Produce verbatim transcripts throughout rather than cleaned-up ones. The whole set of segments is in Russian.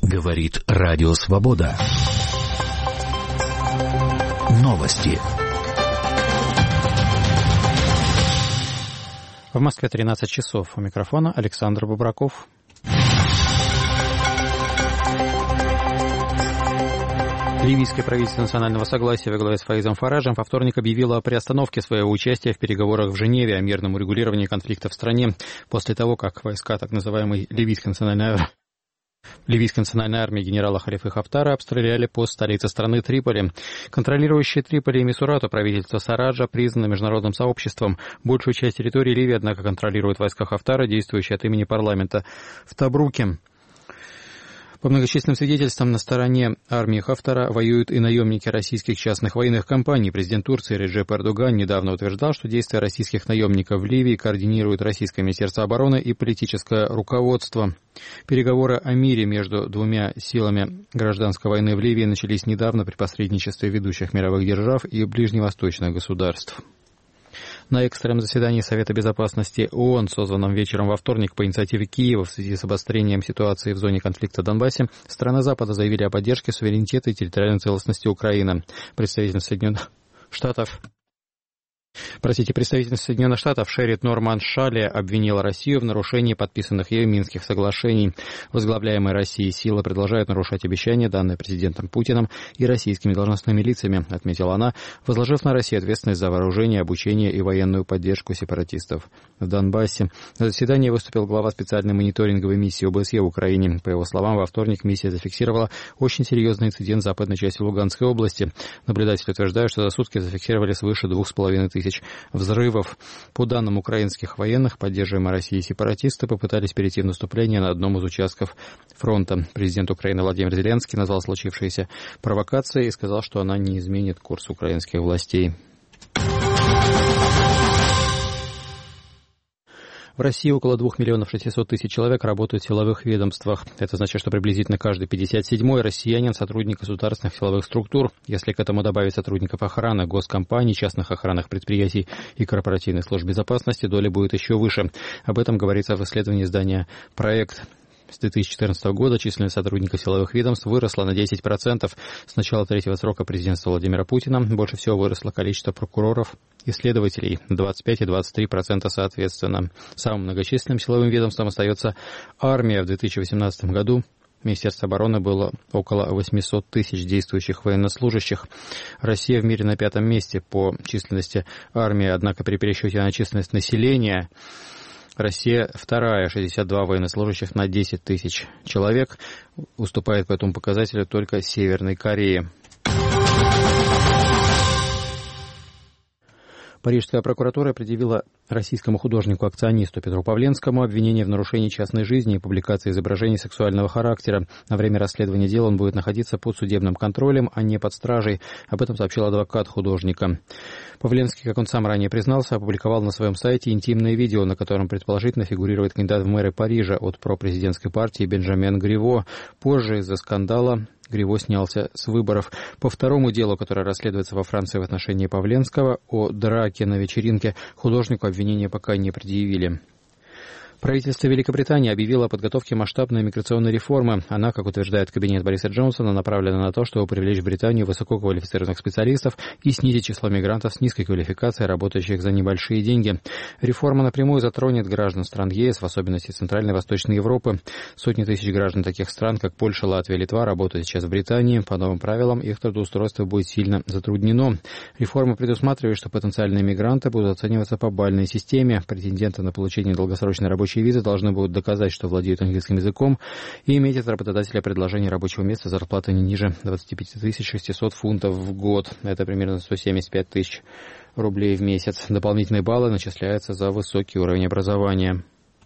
Говорит Радио Свобода. Новости. В Москве тринадцать часов. У микрофона Александр Бубраков. Ливийское правительство национального согласия во главе с Фаизом Фаражем во вторник объявило о приостановке своего участия в переговорах в Женеве о мирном урегулировании конфликта в стране после того, как войска так называемой Ливийской национальной армии Ливийской национальной армии генерала Халифы Хафтара обстреляли пост столицы страны Триполи. Контролирующие Триполи и Мисурату правительство Сараджа признано международным сообществом. Большую часть территории Ливии, однако, контролируют войска Хафтара, действующие от имени парламента в Табруке. По многочисленным свидетельствам, на стороне армии Хафтара воюют и наемники российских частных военных компаний. Президент Турции Реджеп Эрдоган недавно утверждал, что действия российских наемников в Ливии координирует Российское министерство обороны и политическое руководство. Переговоры о мире между двумя силами гражданской войны в Ливии начались недавно при посредничестве ведущих мировых держав и ближневосточных государств. На экстренном заседании Совета безопасности ООН, созванном вечером во вторник по инициативе Киева в связи с обострением ситуации в зоне конфликта в Донбассе, страны Запада заявили о поддержке суверенитета и территориальной целостности Украины. Представитель Соединенных Штатов... Простите, представитель Соединенных Штатов Шерит Норман Шалли обвинила Россию в нарушении подписанных ею Минских соглашений. Возглавляемые Россией силы продолжают нарушать обещания, данные президентом Путиным и российскими должностными лицами, отметила она, возложив на Россию ответственность за вооружение, обучение и военную поддержку сепаратистов в Донбассе. На заседании выступил глава специальной мониторинговой миссии ОБСЕ в Украине. По его словам, во вторник миссия зафиксировала очень серьезный инцидент в западной части Луганской области. Наблюдатели утверждают, что за сутки зафиксировали свыше двух с половиной тысяч взрывов. По данным украинских военных, поддерживаемые Россией сепаратисты попытались перейти в наступление на одном из участков фронта. Президент Украины Владимир Зеленский назвал случившееся провокацией и сказал, что она не изменит курс украинских властей. В России около двух миллионов шестисот тысяч человек работают в силовых ведомствах. Это значит, что приблизительно каждый пятьдесят седьмой россиянин – сотрудник государственных силовых структур. Если к этому добавить сотрудников охраны, госкомпаний, частных охранных предприятий и корпоративных служб безопасности, доля будет еще выше. Об этом говорится в исследовании издания «Проект». С две тысячи четырнадцатого года численность сотрудников силовых ведомств выросла на десять процентов. С начала третьего срока президентства Владимира Путина больше всего выросло количество прокуроров и следователей – двадцать пять и двадцать три процента соответственно. Самым многочисленным силовым ведомством остается армия. В две тысячи восемнадцатом году в Министерстве обороны было около восемьсот тысяч действующих военнослужащих. Россия в мире на пятом месте по численности армии, однако при пересчете на численность населения Россия вторая, шестьдесят два военнослужащих на десять тысяч человек. Уступает по этому показателю только Северной Корее. Парижская прокуратура предъявила российскому художнику-акционисту Петру Павленскому обвинение в нарушении частной жизни и публикации изображений сексуального характера. На время расследования дела он будет находиться под судебным контролем, а не под стражей. Об этом сообщил адвокат художника. Павленский, как он сам ранее признался, опубликовал на своем сайте интимное видео, на котором предположительно фигурирует кандидат в мэры Парижа от пропрезидентской партии Бенжамен Гриво. Позже из-за скандала Гриво снялся с выборов. По второму делу, которое расследуется во Франции в отношении Павленского, о драке на вечеринке, художнику обвинения пока не предъявили. Правительство Великобритании объявило о подготовке масштабной миграционной реформы. Она, как утверждает кабинет Бориса Джонсона, направлена на то, чтобы привлечь в Британию высококвалифицированных специалистов и снизить число мигрантов с низкой квалификацией, работающих за небольшие деньги. Реформа напрямую затронет граждан стран ЕС, в особенности Центральной и Восточной Европы. Сотни тысяч граждан таких стран, как Польша, Латвия, Литва, работают сейчас в Британии. По новым правилам их трудоустройство будет сильно затруднено. Реформа предусматривает, что потенциальные мигранты будут оцениваться по бальной системе. Претенденты на получение долгосрочной рабочей визы должны будут доказать, что владеют английским языком и иметь от работодателя предложение рабочего места, зарплаты не ниже двадцать пять тысяч шестьсот фунтов в год. Это примерно сто семьдесят пять тысяч рублей в месяц. Дополнительные баллы начисляются за высокий уровень образования.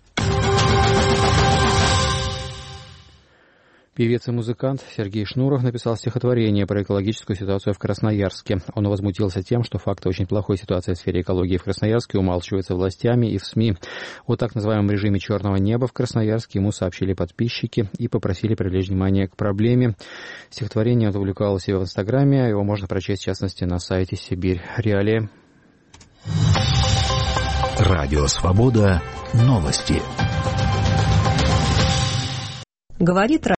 Певец и музыкант Сергей Шнуров написал стихотворение про экологическую ситуацию в Красноярске. Он возмутился тем, что факты очень плохой ситуации в сфере экологии в Красноярске умалчиваются властями и в СМИ. О так называемом режиме черного неба в Красноярске ему сообщили подписчики и попросили привлечь внимание к проблеме. Стихотворение он опубликовал у себя в Инстаграме. Его можно прочесть, в частности, на сайте Сибирь Реалии. Радио Свобода. Новости. Говорит